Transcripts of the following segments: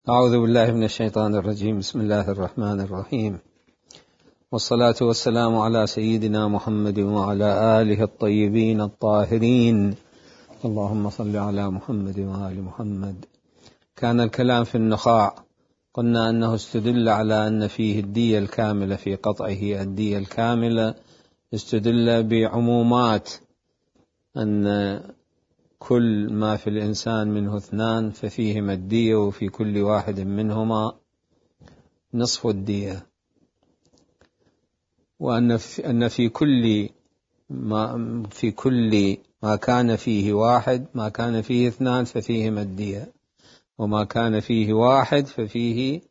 أعوذ بالله من الشيطان الرجيم. بسم الله الرحمن الرحيم، والصلاة والسلام على سيدنا محمد وعلى آله الطيبين الطاهرين. اللهم صل على محمد وآل محمد. كان الكلام في النخاع، قلنا أنه استدل على أن فيه الدية الكاملة في قطعه. الدية الكاملة استدل بعمومات أن كل ما في الإنسان منه اثنان ففيهما الدية، وفي كل واحد منهما نصف الدية، وأن في كل ما كان فيه واحد، ما كان فيه اثنان ففيهما الدية، وما كان فيه واحد ففيه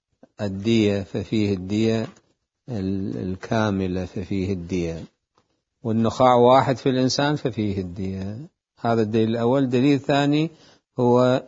الدية الكاملة، ففيه الدية. والنخاع واحد في الإنسان ففيه الدية. هذا الدليل الأول. دليل ثاني هو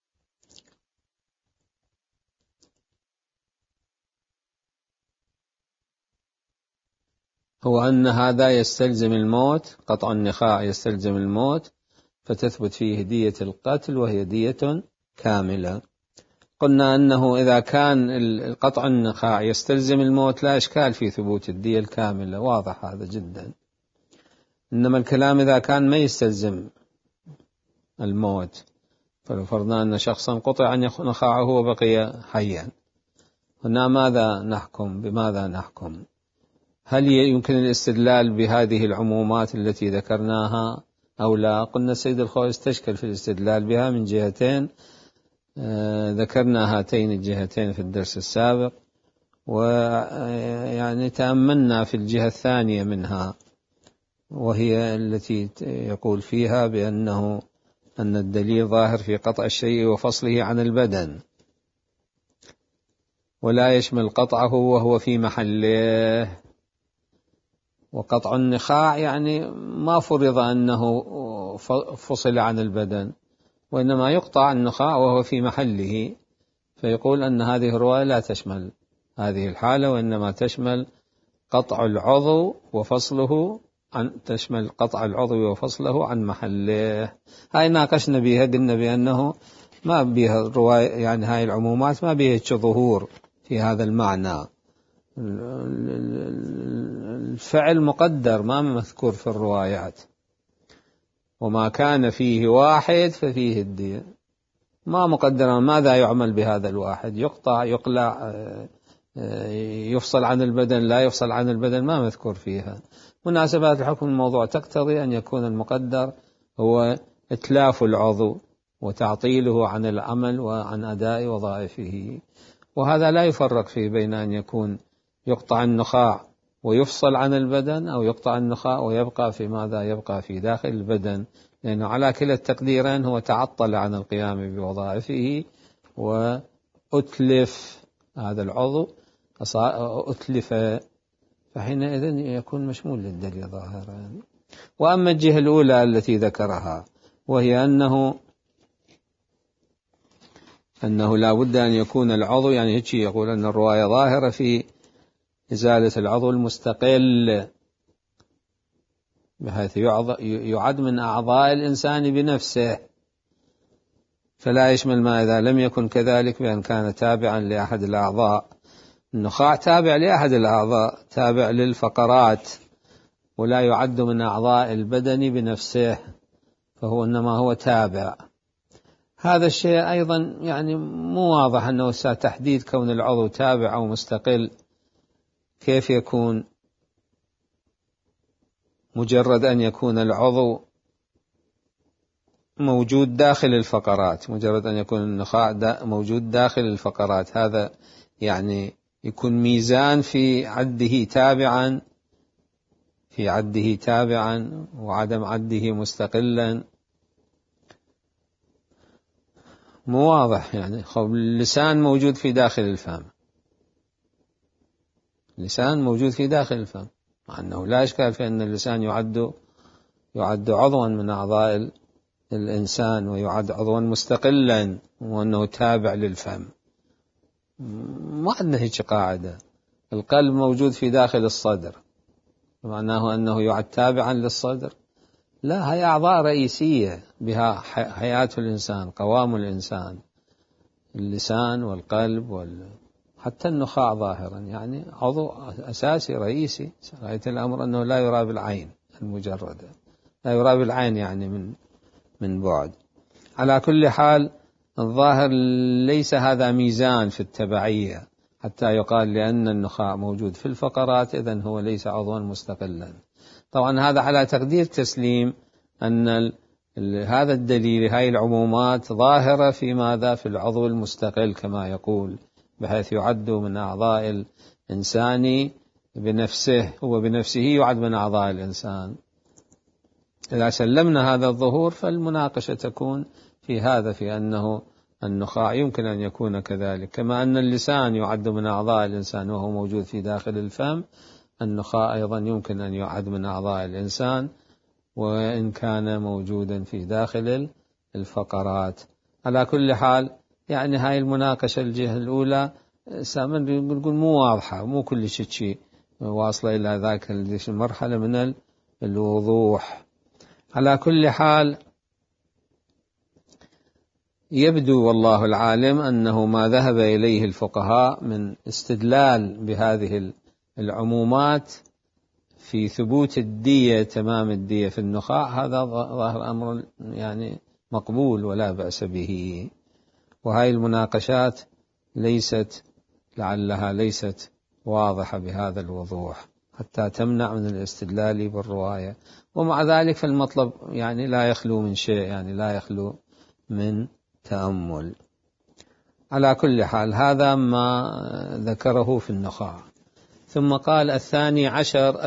أن هذا يستلزم الموت، قطع النخاع يستلزم الموت، فتثبت فيه دية القتل وهي دية كاملة. قلنا أنه إذا كان قطع النخاع يستلزم الموت لا إشكال في ثبوت الدية الكاملة، واضح هذا جدا. إنما الكلام إذا كان ما يستلزم الموت، فلو فرضنا أن شخصا قطع نخاعه وبقي حيا، هنا بماذا نحكم؟ هل يمكن الاستدلال بهذه العمومات التي ذكرناها أو لا؟ قلنا السيد الخوئي استشكل في الاستدلال بها من جهتين، ذكرنا هاتين الجهتين في الدرس السابق، ويعني تأملنا في الجهة الثانية منها، وهي التي يقول فيها أن الدليل ظاهر في قطع الشيء وفصله عن البدن، ولا يشمل قطعه وهو في محله. وقطع النخاع يعني ما فرض أنه فصل عن البدن، وإنما يقطع النخاع وهو في محله، فيقول أن هذه الرواية لا تشمل هذه الحالة، وإنما تشمل قطع العضو وفصله عن محله. هاي ناقشنا بها، قلنا بأنه ما بها الرواية، يعني هاي العمومات ما بها ظهور في هذا المعنى. الفعل مقدر ما مذكور في الروايات، وما كان فيه واحد ففيه الدية. ما مقدر ماذا يعمل بهذا الواحد، يقطع، يقلع، يفصل عن البدن، لا يفصل عن البدن، ما مذكور فيها. مناسبات الحكم الموضوع تقتضي أن يكون المقدر هو إتلاف العضو وتعطيله عن العمل وعن أداء وظائفه. وهذا لا يفرق فيه بين أن يكون يقطع النخاع ويفصل عن البدن، أو يقطع النخاع ويبقى في داخل البدن، لأنه على كلا التقديرين هو تعطل عن القيام بوظائفه وأتلف هذا العضو، أتلف، فحينئذ يكون مشمول للدليل ظاهرا. وأما الجهة الأولى التي ذكرها، وهي أنه لا بد أن يكون العضو، يعني هيك يقول أن الرواية ظاهرة في إزالة العضو المستقل، بحيث يعد من أعضاء الإنسان بنفسه، فلا يشمل ما إذا لم يكن كذلك بأن كان تابعا لأحد الأعضاء. النخاع تابع لأحد الأعضاء، تابع للفقرات، ولا يعد من أعضاء البدن بنفسه، فهو إنما هو تابع. هذا الشيء أيضا يعني مو واضح أنه تحديد كون العضو تابع أو مستقل كيف يكون؟ مجرد أن يكون العضو موجود داخل الفقرات، مجرد أن يكون النخاع موجود داخل الفقرات، هذا يعني يكون ميزان في عده تابعا وعدم عده مستقلا. مو واضح. يعني اللسان موجود في داخل الفم، مع أنه لا إشكال في أن اللسان يعد عضوا من أعضاء الإنسان، ويعد عضوا مستقلا، وأنه تابع للفم. ما عندنا هيك قاعدة. القلب موجود في داخل الصدر، معناه أنه يعد تابعا للصدر؟ لا، هي أعضاء رئيسية بها حياة الإنسان، قوام الإنسان. اللسان والقلب حتى النخاع ظاهرا، يعني عضو أساسي رئيسي. غاية الأمر أنه لا يرى بالعين المجردة، لا يرى بالعين يعني من بعد. على كل حال الظاهر ليس هذا ميزان في التبعية حتى يقال لأن النخاع موجود في الفقرات إذن هو ليس عضوا مستقلا. طبعا هذا على تقدير تسليم أن هذا الدليل، هاي العمومات ظاهرة في ماذا؟ في العضو المستقل كما يقول، بحيث يعد من أعضاء الإنسان بنفسه، هو بنفسه يعد من أعضاء الإنسان. إذا سلمنا هذا الظهور فالمناقشة تكون في هذا، في أنه النخاع يمكن أن يكون كذلك، كما أن اللسان يعد من أعضاء الإنسان وهو موجود في داخل الفم، النخاع أيضا يمكن أن يعد من أعضاء الإنسان وإن كان موجودا في داخل الفقرات. على كل حال يعني هاي المناقشة الجهة الأولى نقول مو واضحة، مو كل شيء واصلة إلى ذاك المرحلة من الوضوح. على كل حال يبدو والله العالم أنه ما ذهب إليه الفقهاء من استدلال بهذه العمومات في ثبوت الدية، تمام الدية في النخاع، هذا ظاهر أمر يعني مقبول ولا بأس به. وهذه المناقشات لعلها ليست واضحة بهذا الوضوح حتى تمنع من الاستدلال بالرواية. ومع ذلك فالمطلب يعني لا يخلو من شيء، يعني لا يخلو من تأمل. على كل حال هذا ما ذكره في النخاع. ثم قال 12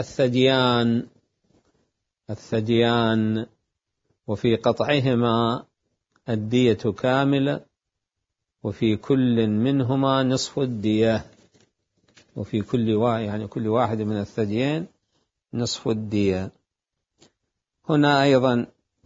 الثديان وفي قطعهما الدية كاملة، وفي كل منهما نصف الدية، وفي كل واحد من الثديين نصف الدية. هنا أيضا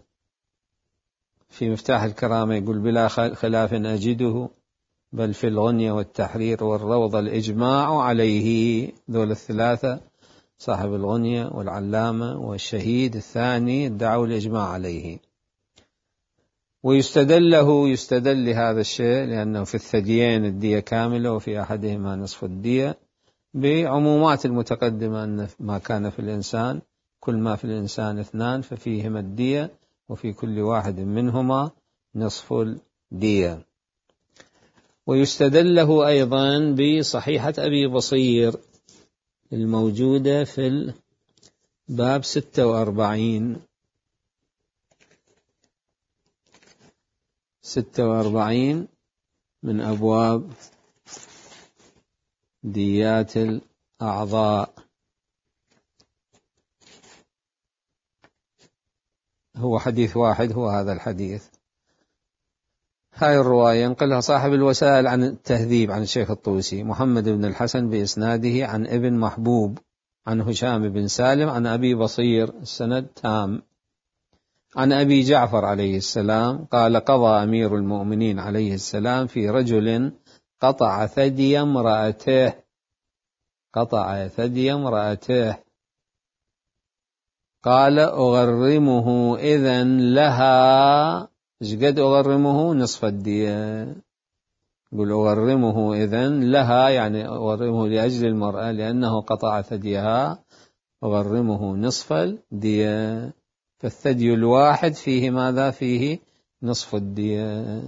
في مفتاح الكرامة يقول بلا خلاف أجده، بل في الغنية والتحرير والروضة الإجماع عليه. ذول الثلاثة، صاحب الغنية والعلامة والشهيد الثاني، ادعوا الإجماع عليه. يستدل لهذا الشيء لأنه في الثديين الدية كاملة وفي أحدهما نصف الدية بعمومات المتقدمة، أن ما كان في الإنسان، كل ما في الإنسان 2 ففيهما الدية، وفي كل واحد منهما نصف الدية. ويستدل له أيضا بصحيحة أبي بصير الموجودة في الباب 46 من أبواب ديات الأعضاء. هو حديث واحد، هو هذا الحديث. هاي الرواية ينقلها صاحب الوسائل عن التهذيب عن الشيخ الطوسي محمد بن الحسن بإسناده عن ابن محبوب عن هشام بن سالم عن أبي بصير، السند تام، عن أبي جعفر عليه السلام قال قضى أمير المؤمنين عليه السلام في رجل قطع ثدي امرأته. قال أغرمه إذن لها، إيش قد أغرمه؟ نصف الدية. يقول أغرمه إذن لها، يعني أغرمه لأجل المرأة لأنه قطع ثديها، أغرمه نصف الدية. فالثدي الواحد فيه ماذا؟ فيه نصف الدية.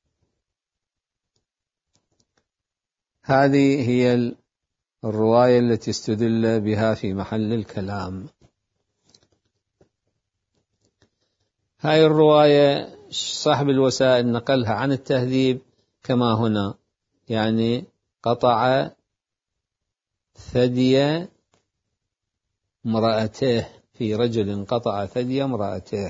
هذه هي الرواية التي استدل بها في محل الكلام. هاي الرواية صاحب الوسائل نقلها عن التهذيب كما هنا، يعني قطع ثدي امرأته، في رجل قطع ثدي امرأته.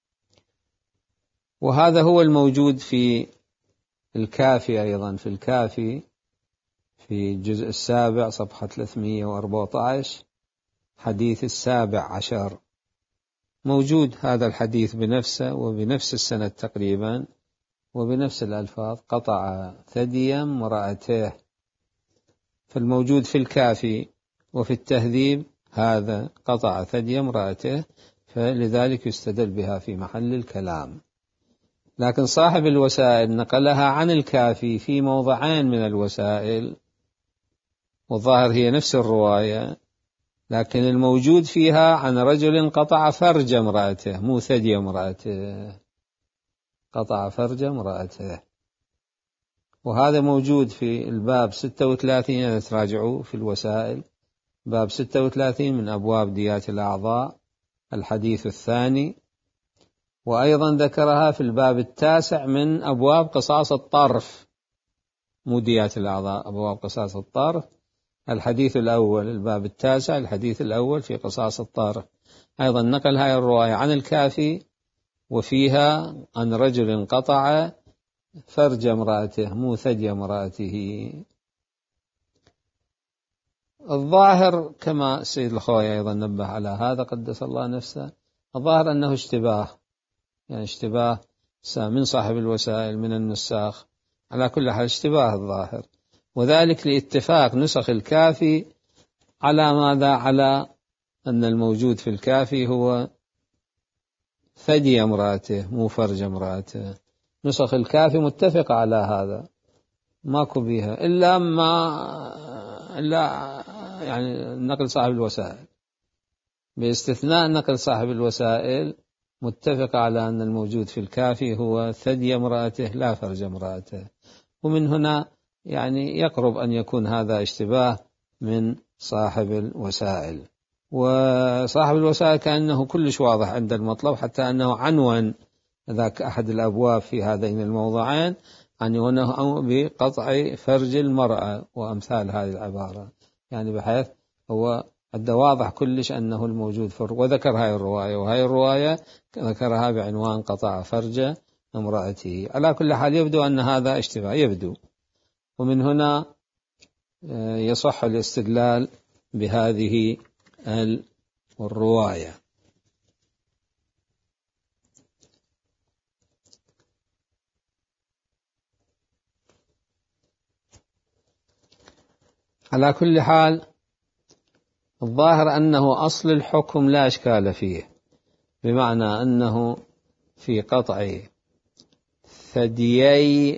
وهذا هو الموجود في الكافي أيضا، في الكافي في الجزء 7 صفحة 314 حديث 17 موجود هذا الحديث بنفسه وبنفس السند تقريبا وبنفس الألفاظ، قطع ثدي امرأته. فالموجود في الكافي وفي التهذيب هذا قطع ثدي امرأته، فلذلك يستدل بها في محل الكلام. لكن صاحب الوسائل نقلها عن الكافي في موضعين من الوسائل، والظاهر هي نفس الرواية، لكن الموجود فيها عن رجل قطع فرج امرأته مو ثدي امرأته، قطع فرج امرأته. وهذا موجود في الباب 36، إذا تراجعوا في الوسائل باب 36 من أبواب ديات الأعضاء الحديث الثاني. وأيضا ذكرها في الباب 9 من أبواب قصاص الطرف، مو ديات الأعضاء، أبواب قصاص الطرف الحديث الأول، الباب 9 الحديث الأول في قصاص الطرف. أيضا نقل هاي الرواية عن الكافي، وفيها عن رجل قطع فرج امرأته مو ثدي امرأته. الظاهر كما السيد الخوئي أيضا نبه على هذا قدس الله نفسه، الظاهر أنه اشتباه، يعني اشتباه من صاحب الوسائل من النساخ، على كل حال اشتباه الظاهر، وذلك لاتفاق نسخ الكافي على ماذا؟ على أن الموجود في الكافي هو ثدي امرأته مو فرج امرأته. نسخ الكافي متفقة على هذا، ماكو بيها إلا يعني نقل صاحب الوسائل، باستثناء نقل صاحب الوسائل متفق على أن الموجود في الكافي هو ثدي امرأته لا فرج امرأته. ومن هنا يعني يقرب أن يكون هذا اشتباه من صاحب الوسائل. وصاحب الوسائل كأنه كلش واضح عند المطلب، حتى أنه عنون ذاك أحد الأبواب في هذين الموضعين عنونه بقطع فرج المرأة وأمثال هذه العبارة، يعني بحيث هو أدى واضح كلش أنه الموجود وذكر هاي الرواية، وهاي الرواية ذكرها بعنوان قطع فرج امرأته. على كل حال يبدو أن هذا اشتباه يبدو، ومن هنا يصح الاستدلال بهذه الرواية. على كل حال الظاهر أنه أصل الحكم لا إشكال فيه، بمعنى أنه في قطع ثديي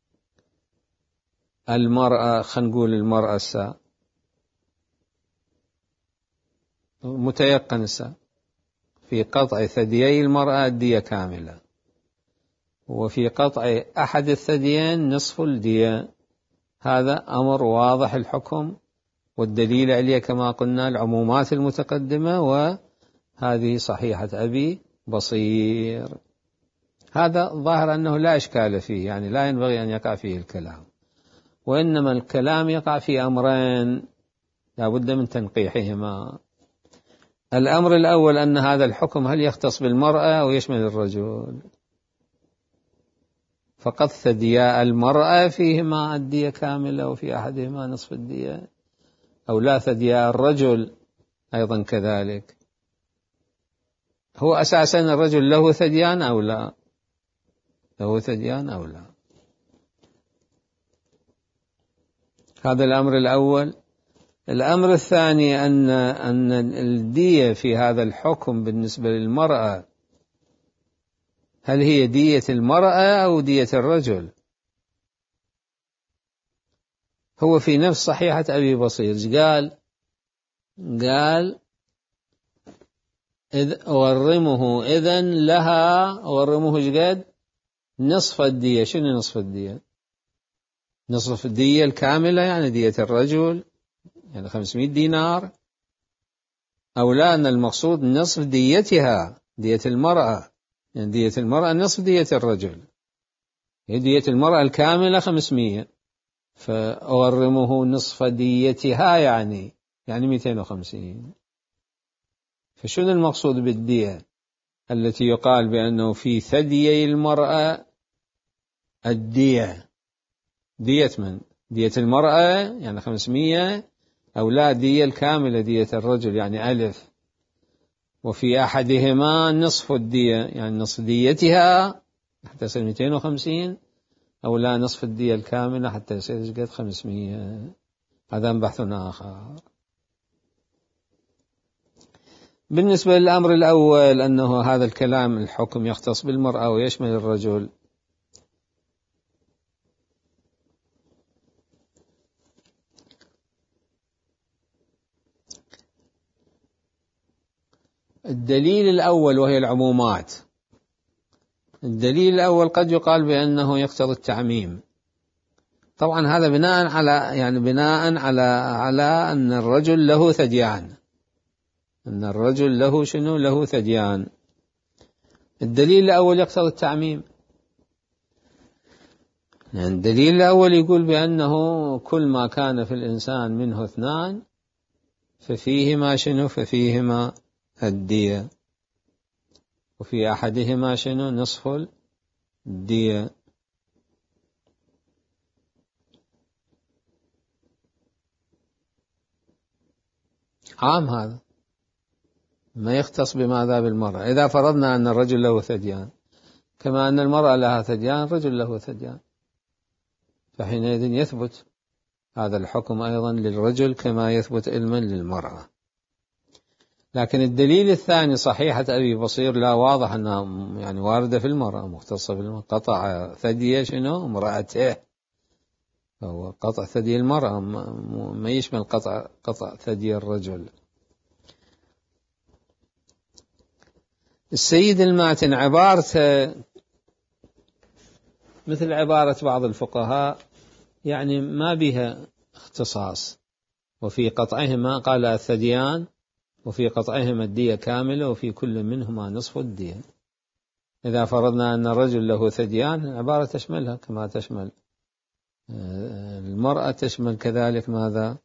المرأة، خلينا نقول المرأة متيقن في قطع ثديي المرأة الدية كاملة، وفي قطع أحد الثديين نصف الدية. هذا أمر واضح الحكم، والدليل عليه كما قلنا العمومات المتقدمة، وهذه صحيحة أبي بصير. هذا ظاهر أنه لا إشكال فيه، يعني لا ينبغي أن يقع فيه الكلام، وإنما الكلام يقع في أمرين لا بد من تنقيحهما. الأمر الأول أن هذا الحكم هل يختص بالمرأة أو يشمل الرجل؟ فقط ثدياء المرأة فيهما الدية كاملة وفي أحدهما نصف الدية، أو لا ثدياء الرجل أيضا كذلك؟ هو أساسا الرجل له ثديان أو لا؟ له ثديان أو لا؟ هذا الأمر الأول. الأمر الثاني أن الدية في هذا الحكم بالنسبة للمرأة هل هي دية المرأة أو دية الرجل؟ هو في نفس صحيحة أبي بصير قال أغرمه إذن لها، أغرمه جقد نصف الدية. شنو نصف الدية؟ نصف الدية الكاملة يعني دية الرجل يعني 500 دينار، أو لا أن المقصود نصف ديتها دية المرأة، يعني دية المرأة نصف دية الرجل، هي دية المرأة الكاملة 500، فأغرمه نصف ديتها يعني 250. فشنو المقصود بالدية التي يقال بأنه في ثديي المرأة الدية؟ دية من؟ دية المرأة يعني 500، أو لا دية الكاملة دية الرجل يعني 1000، وفي أحدهما نصف الدية يعني نصف ديتها حتى يصير 250، أو لا نصف الدية الكاملة حتى يصير قد 500. هذا بحث آخر. بالنسبة للأمر الأول أنه هذا الكلام الحكم يختص بالمرأة ويشمل الرجل، الدليل الأول وهي العمومات، الدليل الأول قد يقال بأنه يقتضي التعميم. طبعا هذا بناء على أن الرجل له ثديان، أن الرجل له شنو؟ له ثديان. الدليل الأول يقتضي التعميم، يعني الدليل الأول يقول بأنه كل ما كان في الإنسان منه اثنان ففيهما شنو؟ ففيهما الدية، وفي أحدهما شنو؟ نصف الدية. عام هذا، ما يختص بماذا؟ بالمرأة. إذا فرضنا أن الرجل له ثديان كما أن المرأة لها ثديان، الرجل له ثديان، فحينئذ يثبت هذا الحكم أيضا للرجل كما يثبت علما للمرأة. لكن الدليل الثاني صحيحة أبي بصير لا، واضح أنها يعني واردة في المرأة، مختصة بالمرأة. قطع ثدي شنو؟ امرأته، هو قطع ثدي المرأة، ما يشمل قطع ثدي الرجل. السيد الماتن عبارته مثل عبارة بعض الفقهاء، يعني ما بها اختصاص. وفي قطعهما قال الثديان، وفي قطعهما الدية كاملة، وفي كل منهما نصف الدية. إذا فرضنا أن الرجل له ثديان، العبارة تشملها كما تشمل المرأة، تشمل كذلك ماذا؟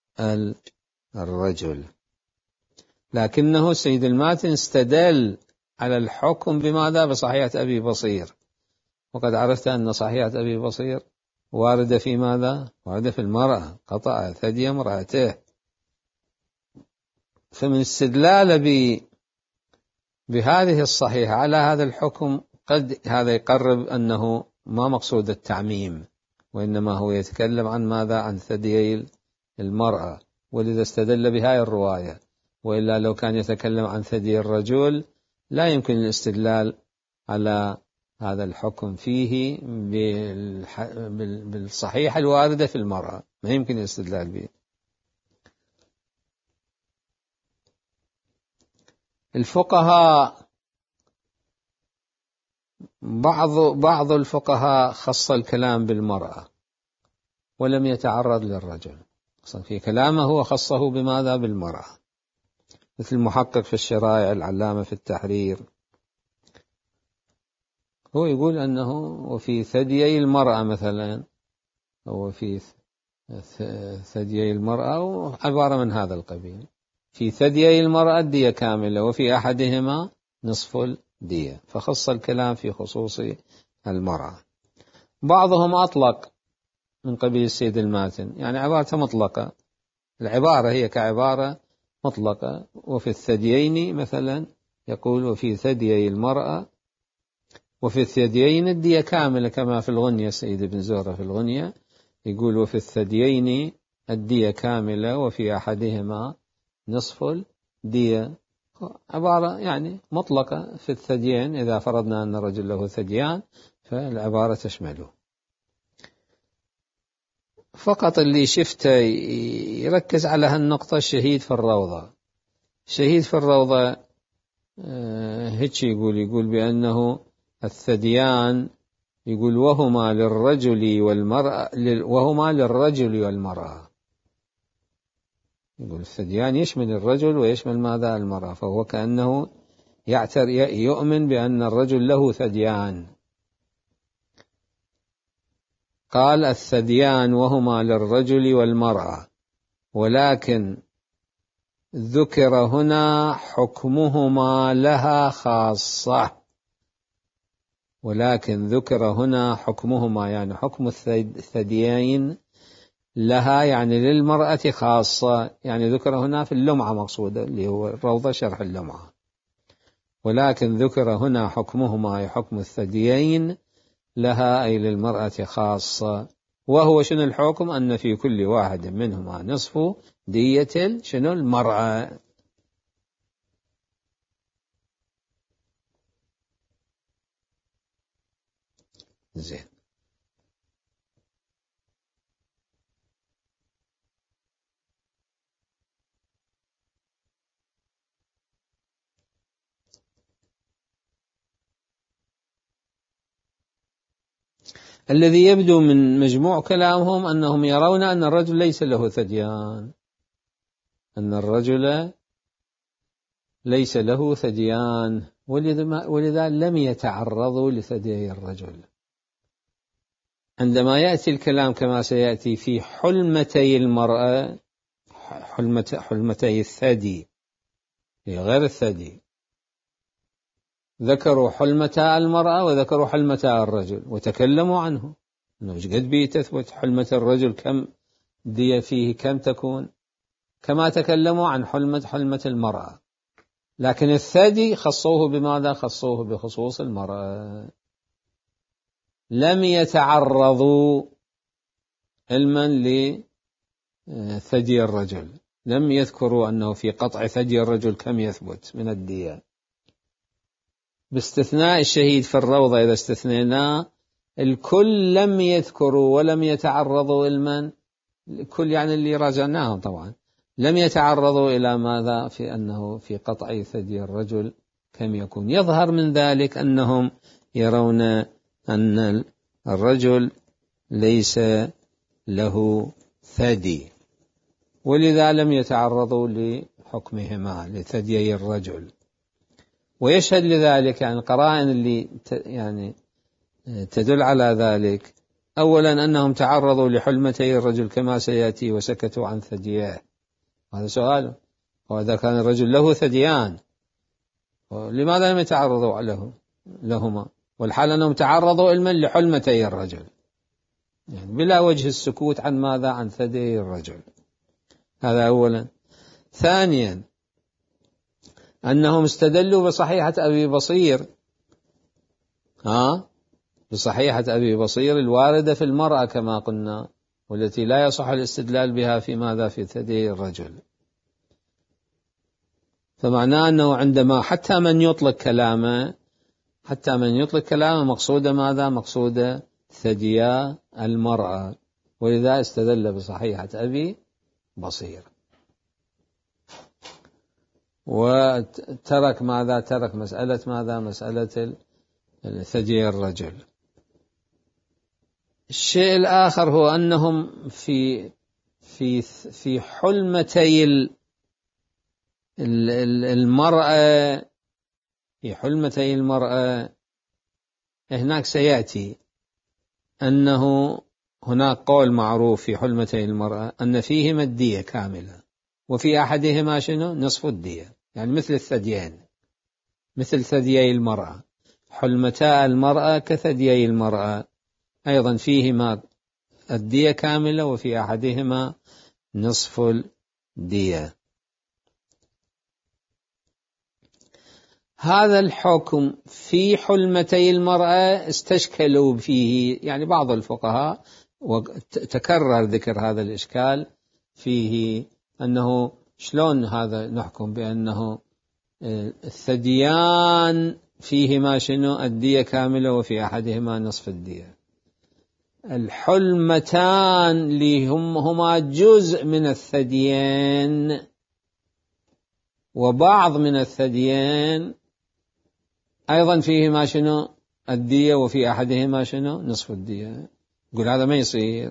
الرجل. لكنه السيد الماتن استدل على الحكم بماذا؟ بصحيحة أبي بصير، وقد عرفت أن صحيحة أبي بصير واردة في ماذا؟ واردة في المرأة، قطع ثدي امرأته. فمن استدلال بهذه الصحيحة على هذا الحكم قد هذا يقرب أنه ما مقصود التعميم، وإنما هو يتكلم عن ماذا؟ عن ثديي المرأة، ولذا استدل بهذه الرواية. وإلا لو كان يتكلم عن ثدي الرجل لا يمكن الاستدلال على هذا الحكم فيه بالصحيحة الواردة في المرأة، ما يمكن الاستدلال به. الفقهاء بعض الفقهاء خص الكلام بالمرأة ولم يتعرض للرجل، في كلامه هو خصه بماذا؟ بالمرأة، مثل المحقق في الشرائع العلامة في التحرير، هو يقول أنه وفي ثديي المرأة مثلا، أو في ثديي المرأة، عبارة من هذا القبيل. في ثديي المرأة الدية كاملة، وفي أحدهما نصف الدية، فخص الكلام في خصوص المرأة. بعضهم أطلق من قبيل السيد الماتن، يعني عبارة مطلقة، العبارة هي كعبارة مطلقة. وفي الثديين مثلا يقول وفي ثديي المرأة، وفي الثديين الدية كاملة، كما في الغنية السيد ابن زهرة في الغنية يقول وفي الثديين الدية كاملة، وفي أحدهما نصف الدية. عبارة يعني مطلقة في الثديين، إذا فرضنا أن الرجل له ثديان فالعبارة تشمله. فقط اللي شفته يركز على هالنقطة الشهيد في الروضة. الشهيد في الروضة هيك يقول بأنه الثديان، يقول وهما للرجل والمرأة، يقول الثديان يشمل الرجل ويشمل ماذا؟ المرأة. فهو كأنه يؤمن بأن الرجل له ثديان. قال الثديان وهما للرجل والمرأة، ولكن ذكر هنا حكمهما لها خاصة، ولكن ذكر هنا حكمهما، يعني حكم الثديين لها يعني للمرأة خاصة، يعني ذكر هنا في اللمعة مقصودة، اللي هو الروضة شرح اللمعة. ولكن ذكر هنا حكمهما أي حكم الثديين لها أي للمرأة خاصة. وهو شنو الحكم؟ أن في كل واحد منهما نصف دية شنو؟ المرأة. زين. الذي يبدو من مجموع كلامهم أنهم يرون أن الرجل ليس له ثديان، أن الرجل ليس له ثديان، ولذا لم يتعرضوا لثديي الرجل. عندما يأتي الكلام كما سيأتي في حلمتي المرأة، حلمتي الثدي غير الثدي، ذكروا حلمتا المرأة وذكروا حلمتا الرجل وتكلموا عنه أنه قد به تثبت حلمة الرجل كم دية فيه كم تكون، كما تكلموا عن حلمة المرأة. لكن الثدي خصوه بماذا؟ خصوه بخصوص المرأة، لم يتعرضوا علما لثدي الرجل، لم يذكروا أنه في قطع ثدي الرجل كم يثبت من الدية، باستثناء الشهيد في الروضة إذا استثنيناه. الكل لم يذكروا ولم يتعرضوا علما، الكل يعني اللي راجعناهم طبعا، لم يتعرضوا إلى ماذا؟ في أنه في قطع ثدي الرجل كم يكون. يظهر من ذلك أنهم يرون أن الرجل ليس له ثدي، ولذا لم يتعرضوا لحكمهما لثديي الرجل. ويشهد لذلك يعني القرائن اللي يعني تدل على ذلك. أولا أنهم تعرضوا لحلمتي الرجل كما سيأتي وسكتوا عن ثدييه، هذا سؤال، وإذا كان الرجل له ثديان لماذا لم يتعرضوا لهما، والحال أنهم تعرضوا علما لحلمتي الرجل، يعني بلا وجه السكوت عن ماذا؟ عن ثدي الرجل. هذا أولا. ثانيا أنهم استدلوا بصحيحة أبي بصير، بصحيحة أبي بصير الواردة في المرأة كما قلنا، والتي لا يصح الاستدلال بها في ماذا؟ في ثدي الرجل. فمعناه أنه عندما حتى من يطلق كلامه مقصود ماذا؟ مقصود ثديا المرأة، ولذا استدل بصحيحة أبي بصير وترك ماذا؟ ترك مسألة ماذا؟ مسألة ثدي الرجل. الشيء الآخر هو أنهم في حلمتي المرأة، في حلمتي المرأة هناك سيأتي أنه هناك قول معروف في حلمتي المرأة أن فيهما الدية كاملة، وفي أحدهما شنو؟ نصف الدية، يعني مثل الثديين، مثل ثديي المرأة. حلمتا المرأة كثديي المرأة أيضا فيهما الدية كاملة وفي أحدهما نصف الدية. هذا الحكم في حلمتي المرأة استشكلوا فيه يعني بعض الفقهاء، وتكرر ذكر هذا الإشكال فيه، أنه شلون هذا نحكم بأنه الثديان فيهما شنو؟ الدية كاملة وفي أحدهما نصف الدية. الحلمتان هما جزء من الثديين وبعض من الثديين أيضا فيهما شنو؟ الدية وفي أحدهما شنو؟ نصف الدية. يقول هذا ما يصير،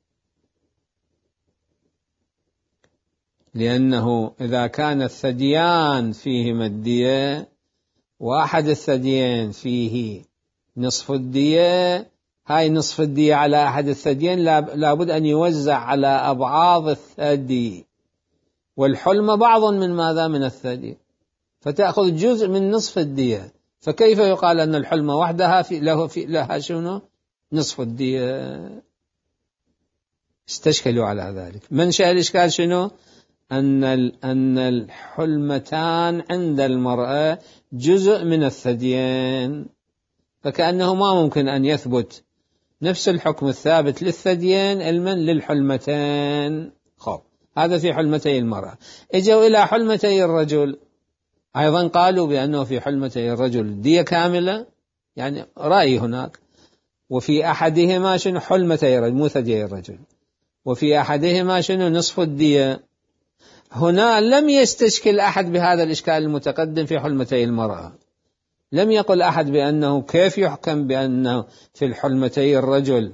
لأنه إذا كان الثديان فيهما الدية وأحد الثديين فيه نصف الدية، هاي نصف الدية على أحد الثديين لابد أن يوزع على أبعاض الثدي، والحلم بعض من ماذا؟ من الثدي، فتأخذ جزء من نصف الدية. فكيف يقال أن الحلمة وحدها لها شنو؟ نصف الدية. استشكلوا على ذلك. منشأ الإشكال شنو؟ أن الحلمتان عند المرأة جزء من الثديين، فكأنه ما ممكن أن يثبت نفس الحكم الثابت للثديين علما للحلمتين. هذا في حلمتي المرأة. اجوا إلى حلمتي الرجل، أيضا قالوا بأنه في حلمتي الرجل دية كاملة، يعني رأي هناك، وفي أحدهما شنو؟ حلمتي الرجل مو ثديي الرجل، وفي أحدهما شنو؟ نصف الدية. هنا لم يستشكل أحد بهذا الإشكال المتقدم في حلمتي المرأة، لم يقل أحد بأنه كيف يحكم بأنه في الحلمتي الرجل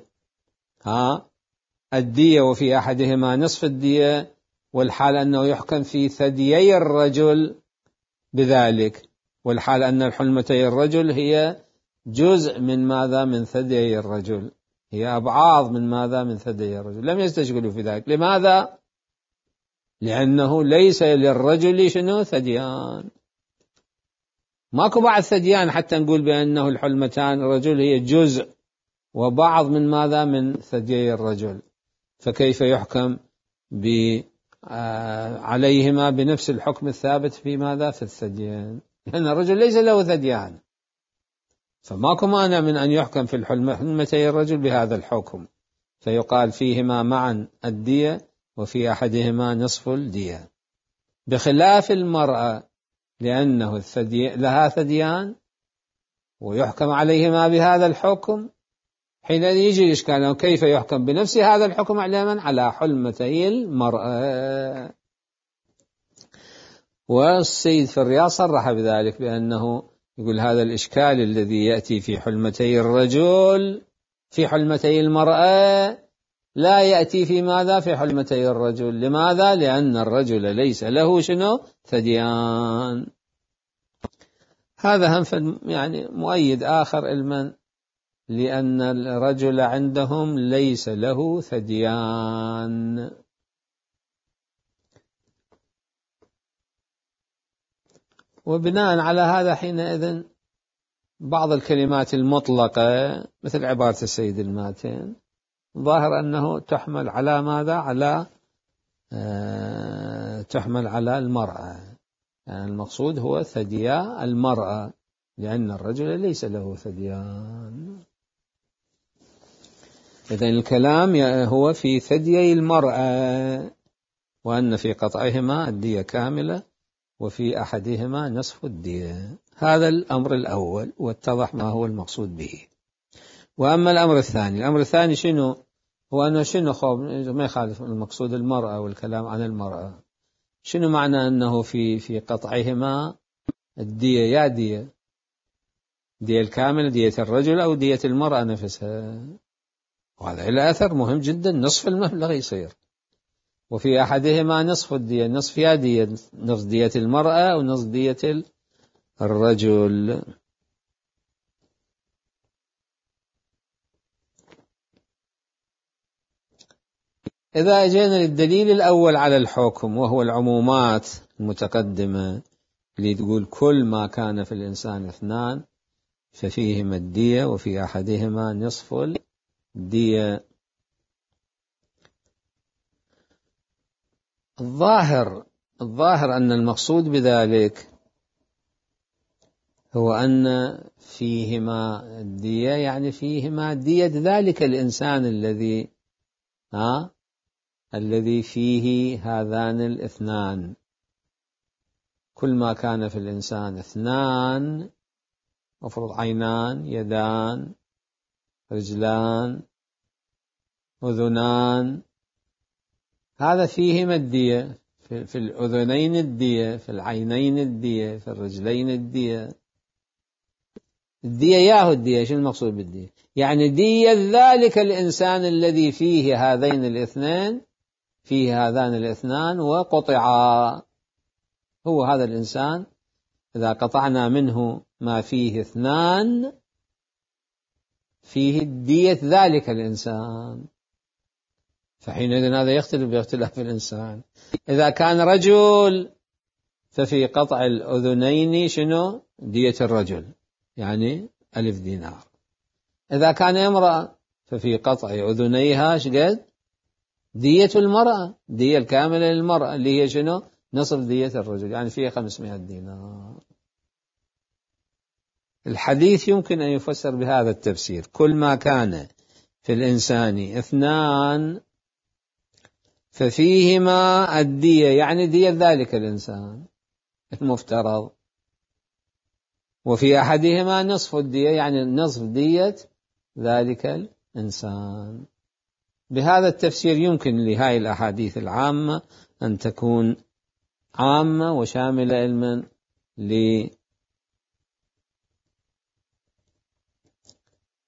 الدية وفي أحدهما نصف الدية، والحال أنه يحكم في ثديي الرجل بذلك، والحال أن الحلمتي الرجل هي جزء من ماذا؟ من ثديي الرجل، هي أبعاض من ماذا؟ من ثديي الرجل. لم يستشكلوا في ذلك. لماذا؟ لأنه ليس للرجل شنو؟ ثديان. ماكو بعد ثديان حتى نقول بأنه الحلمتان الرجل هي جزء وبعض من ماذا؟ من ثديي الرجل. فكيف يحكم عليهما بنفس الحكم الثابت في ماذا؟ في الثديين، لأن الرجل ليس له ثديان، فماكو مانع من أن يحكم في حلمتي الرجل بهذا الحكم، فيقال فيهما معا الدية وفي أحدهما نصف الدية، بخلاف المرأة لأنه لها ثديان ويحكم عليهما بهذا الحكم. حينئذ يجي الإشكال كيف يحكم بنفس هذا الحكم على من؟ على حلمتي المرأة. والسيد في الرياض صرح بذلك بأنه يقول هذا الإشكال الذي يأتي في حلمتي الرجل في حلمتي المرأة لا يأتي في ماذا؟ في حلمتي الرجل. لماذا؟ لأن الرجل ليس له شنو؟ ثديان. هذا هم يعني مؤيد آخر المن، لأن الرجل عندهم ليس له ثديان. وبناء على هذا حينئذ بعض الكلمات المطلقة مثل عبارة السيد الماتين ظاهر أنه تحمل على ماذا؟ على تحمل على المرأة، يعني المقصود هو ثديا المرأة، لأن الرجل ليس له ثديان. إذن الكلام هو في ثديي المرأة، وأن في قطعهما الدية كاملة وفي أحدهما نصف الدية. هذا الأمر الأول، واتضح ما هو المقصود به. وأما الأمر الثاني شنو؟ هو أنه شنو ما يخالف المقصود المرأة والكلام عن المرأة. شنو معنى أنه في قطعهما الدية؟ يا دية الكاملة، دية الرجل أو دية المرأة نفسها؟ وهذا له أثر مهم جدا، نصف المبلغ يصير. وفي أحدهما نصف الدية، نصف يا دية، نصف دية المرأة أو نصف دية الرجل. إذا أجينا للدليل الأول على الحكم وهو العمومات المتقدمة اللي تقول كل ما كان في الإنسان اثنان ففيهما الدية وفي أحدهما نصف الدية. الظاهر أن المقصود بذلك هو أن فيهما الدية، يعني فيهما دية ذلك الإنسان الذي فيه هذان الاثنان. كل ما كان في الإنسان اثنان، مفروض عينان، يدان، رجلان، أذنان، هذا فيهما الدية. في الأذنين الدية، في العينين الدية، في الرجلين الدية. الدية ياهو الدية. شو المقصود بالدية؟ يعني دية ذلك الإنسان الذي فيه هذين الاثنين، فيه هذان الاثنان وقطعا، هو هذا الإنسان إذا قطعنا منه ما فيه اثنان فيه دية ذلك الإنسان، فحينئذ هذا يختلف باختلاف الإنسان. إذا كان رجل ففي قطع الأذنين شنو؟ دية الرجل، يعني 1000 دينار. إذا كان امرأة ففي قطع أذنيها شقد؟ دية المرأة، دية الكاملة للمرأة اللي هي شنو؟ نصف دية الرجل، يعني فيها 500 دينار. الحديث يمكن أن يفسر بهذا التفسير: كل ما كان في الإنسان اثنان ففيهما الدية، يعني دية ذلك الإنسان المفترض، وفي أحدهما نصف الدية، يعني نصف دية ذلك الإنسان. بهذا التفسير يمكن لهذه الأحاديث العامة أن تكون عامة وشاملة علما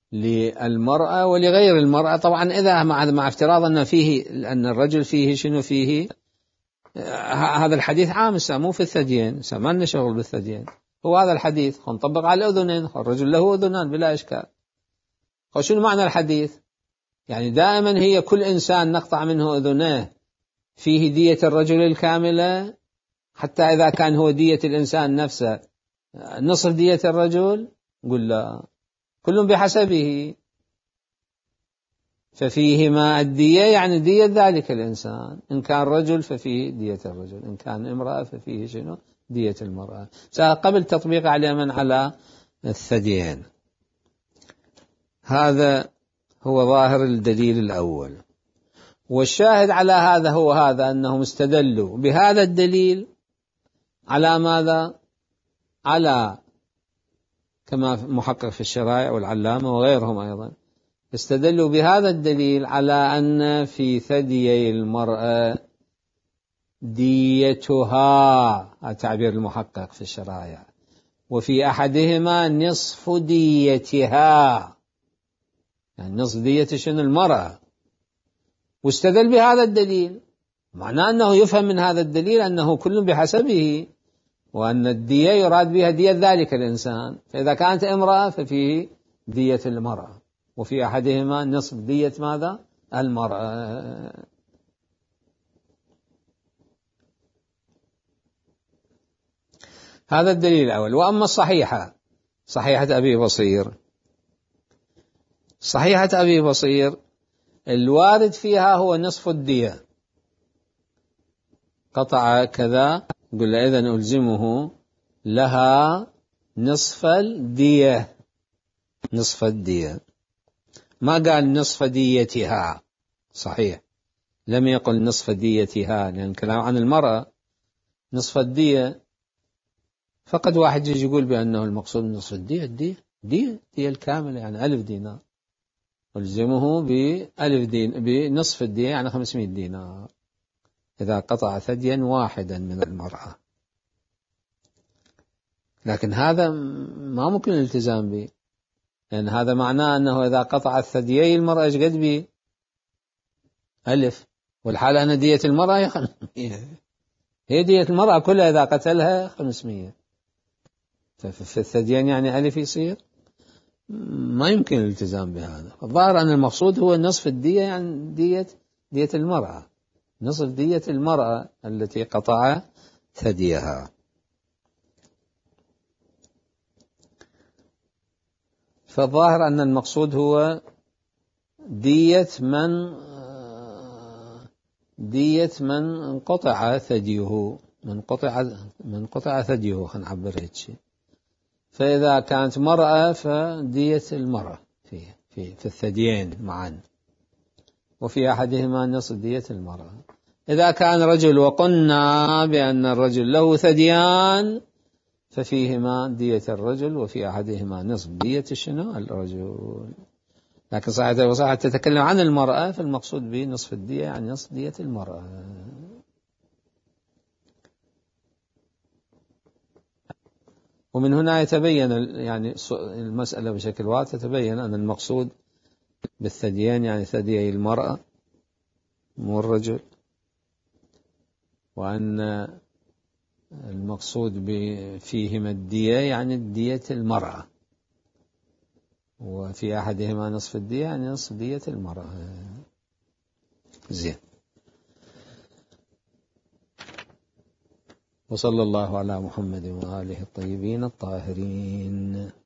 للمرأة ولغير المرأة. طبعا إذا مع افتراض أن الرجل فيه شنو فيه، هذا الحديث عام مو في الثديين، ما لنا شغل بالثديين، هو هذا الحديث نطبق على الأذنين، الرجل له أذنان بلا إشكال. شنو معنى الحديث؟ يعني دائما هي كل إنسان نقطع منه أذنيه فيه دية الرجل الكاملة، حتى إذا كان هو دية الإنسان نفسه نصف دية الرجل؟ قل لا، كل بحسبه، ففيهما الدية يعني دية ذلك الإنسان، إن كان رجل ففيه دية الرجل، إن كان امرأة ففيه شنو؟ دية المرأة، قبل تطبيق على من على الثديين. هذا هو ظاهر الدليل الأول. والشاهد على هذا هو هذا، أنهم استدلوا بهذا الدليل على ماذا؟ على كما محقق في الشرائع والعلامة وغيرهم أيضا استدلوا بهذا الدليل على أن في ثديي المرأة ديتها، التعبير المحقق في الشرائع، وفي أحدهما نصف ديتها، يعني نصف دية شنو؟ المرأة. واستدل بهذا الدليل، معناه أنه يفهم من هذا الدليل أنه كل بحسبه، وأن الدية يراد بها دية ذلك الإنسان، فإذا كانت امرأة ففيه دية المرأة، وفي أحدهما نصف دية ماذا؟ المرأة. هذا الدليل الأول. وأما الصحيحة، صحيحة أبي بصير، صحيحة أبي بصير الوارد فيها هو نصف الدية، قطع كذا قل إذن ألزمه لها نصف الدية، نصف الدية، ما قال نصف ديتها، صحيح لم يقل نصف ديتها، لأن الكلام عن المرأة. نصف الدية فقد واحد يجي يقول بأنه المقصود نصف الدية، الدية الكاملة يعني 1000 دينار، ألزمه بنصف الدية يعني 500 دينار إذا قطع ثديا واحدا من المرأة. لكن هذا ما ممكن الالتزام به، لأن هذا معناه أنه إذا قطع الثديي المرأة إيش قد به؟ 1000، والحالة أن دية المرأة هي 500، هي دية المرأة كلها إذا قتلها 500، ففي الثديين يعني 1000 يصير، ما يمكن الالتزام بهذا. الظاهر أن المقصود هو نصف الدية، يعني دية المرأة، نصف دية المرأة التي قطع ثديها. فالظاهر أن المقصود هو دية من انقطع ثديه، من قطع ثديه، خلينا نعبر هيك شيء. فإذا كانت مرأة فدية المرأة في الثديين معا، وفي أحدهما نصف دية المرأة. إذا كان رجل وقلنا بأن الرجل له ثديان ففيهما دية الرجل، وفي أحدهما نصف دية شنو؟ الرجل. لكن صحيح تتكلم عن المرأة، فالمقصود بنصف الدية يعني نصف دية المرأة. ومن هنا يتبين يعني المسألة بشكل واضح، تتبين أن المقصود بالثديين يعني ثديي المرأة مو الرجل، وأن المقصود فيهما الدية يعني دية المرأة، وفي أحدهما نصف الدية يعني نصف دية المرأة. زين. وصلى الله على محمد وآله الطيبين الطاهرين.